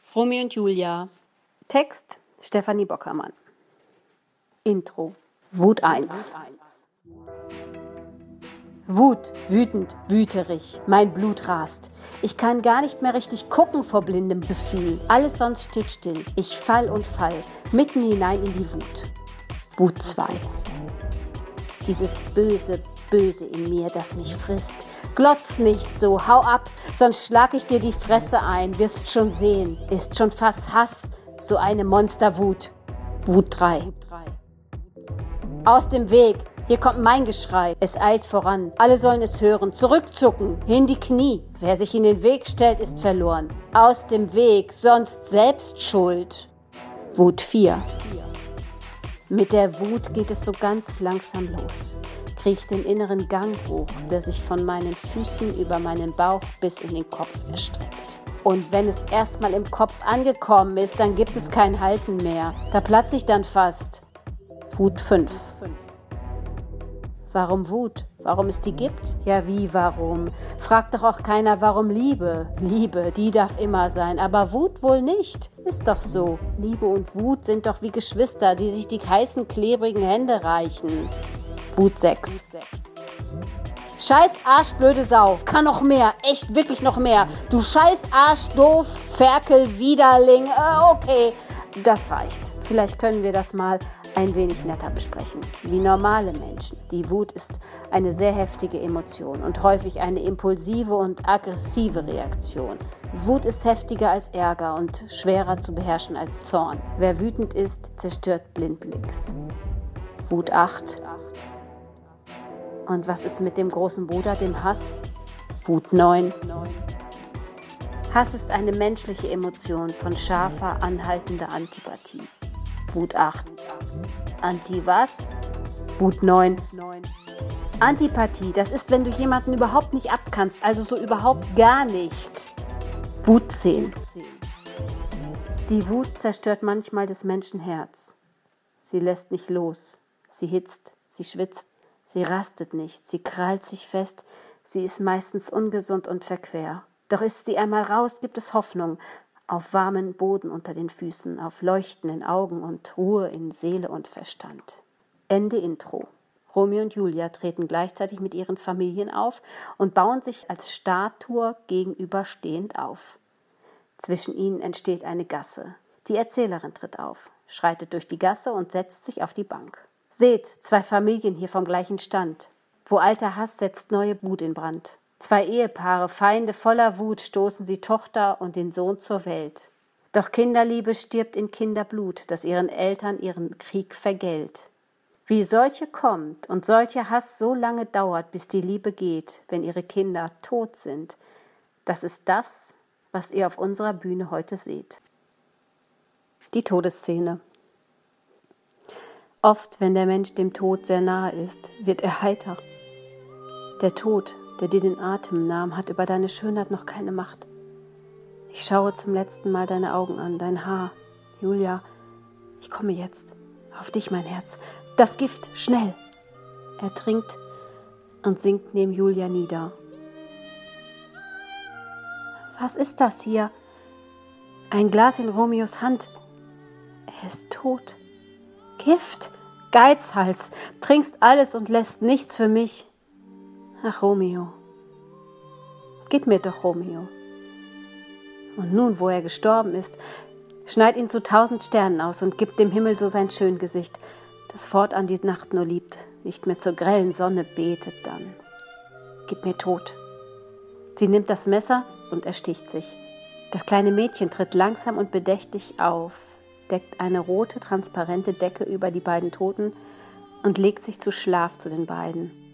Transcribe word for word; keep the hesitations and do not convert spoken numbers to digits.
Romeo und Julia. Text Stefanie Bockermann. Intro. Wut eins. Wut, wütend, wüterig, mein Blut rast. Ich kann gar nicht mehr richtig gucken vor blindem Gefühl. Alles sonst steht still. Ich fall und fall, mitten hinein in die Wut. Wut zwei. Dieses böse, böse in mir, das mich frisst. Glotz nicht so, hau ab, sonst schlag ich dir die Fresse ein. Wirst schon sehen, ist schon fast Hass, so eine Monsterwut. Wut drei. Aus dem Weg, hier kommt mein Geschrei. Es eilt voran, alle sollen es hören. Zurückzucken, in die Knie. Wer sich in den Weg stellt, ist verloren. Aus dem Weg, sonst selbst schuld. Wut vier. Mit der Wut geht es so ganz langsam los. Kriech den inneren Gang hoch, der sich von meinen Füßen über meinen Bauch bis in den Kopf erstreckt. Und wenn es erstmal im Kopf angekommen ist, dann gibt es kein Halten mehr. Da platze ich dann fast. Wut fünf. Warum Wut? Warum es die gibt? Ja, wie warum? Fragt doch auch keiner, warum Liebe. Liebe, die darf immer sein, aber Wut wohl nicht. Ist doch so. Liebe und Wut sind doch wie Geschwister, die sich die heißen, klebrigen Hände reichen. Wut sechs. Scheiß Arsch, blöde Sau. Kann noch mehr. Echt, wirklich noch mehr. Du scheiß Arsch, doof, Ferkel, Widerling. Äh, okay, das reicht. Vielleicht können wir das mal ein wenig netter besprechen. Wie normale Menschen. Die Wut ist eine sehr heftige Emotion und häufig eine impulsive und aggressive Reaktion. Wut ist heftiger als Ärger und schwerer zu beherrschen als Zorn. Wer wütend ist, zerstört blindlings. Wut acht. Und was ist mit dem großen Bruder, dem Hass? Wut neun. Hass ist eine menschliche Emotion von scharfer, anhaltender Antipathie. Wut acht. Anti was? Wut neun. Antipathie, das ist, wenn du jemanden überhaupt nicht abkannst, also so überhaupt gar nicht. Wut zehn. Die Wut zerstört manchmal des Menschen Herz. Sie lässt nicht los. Sie hitzt, sie schwitzt, sie rastet nicht, sie krallt sich fest, sie ist meistens ungesund und verquer. Doch ist sie einmal raus, gibt es Hoffnung. Auf warmen Boden unter den Füßen, auf leuchtenden Augen und Ruhe in Seele und Verstand. Ende Intro. Romeo und Julia treten gleichzeitig mit ihren Familien auf und bauen sich als Statue gegenüberstehend auf. Zwischen ihnen entsteht eine Gasse. Die Erzählerin tritt auf, schreitet durch die Gasse und setzt sich auf die Bank. Seht, zwei Familien hier vom gleichen Stand. Wo alter Hass setzt neue Wut in Brand. Zwei Ehepaare, Feinde voller Wut, stoßen sie Tochter und den Sohn zur Welt. Doch Kinderliebe stirbt in Kinderblut, das ihren Eltern ihren Krieg vergällt. Wie solche kommt und solcher Hass so lange dauert, bis die Liebe geht, wenn ihre Kinder tot sind, das ist das, was ihr auf unserer Bühne heute seht. Die Todesszene. Oft, wenn der Mensch dem Tod sehr nahe ist, wird er heiter. Der Tod, der dir den Atem nahm, hat über deine Schönheit noch keine Macht. Ich schaue zum letzten Mal deine Augen an, dein Haar. Julia, ich komme jetzt. Auf dich, mein Herz. Das Gift, schnell! Er trinkt und sinkt neben Julia nieder. Was ist das hier? Ein Glas in Romeos Hand. Er ist tot. Gift, Geizhals, trinkst alles und lässt nichts für mich. Ach, Romeo, gib mir doch Romeo. Und nun, wo er gestorben ist, schneid ihn zu tausend Sternen aus und gib dem Himmel so sein schön Gesicht, das fortan die Nacht nur liebt, nicht mehr zur grellen Sonne betet dann. Gib mir Tod. Sie nimmt das Messer und ersticht sich. Das kleine Mädchen tritt langsam und bedächtig auf, deckt eine rote, transparente Decke über die beiden Toten und legt sich zu Schlaf zu den beiden.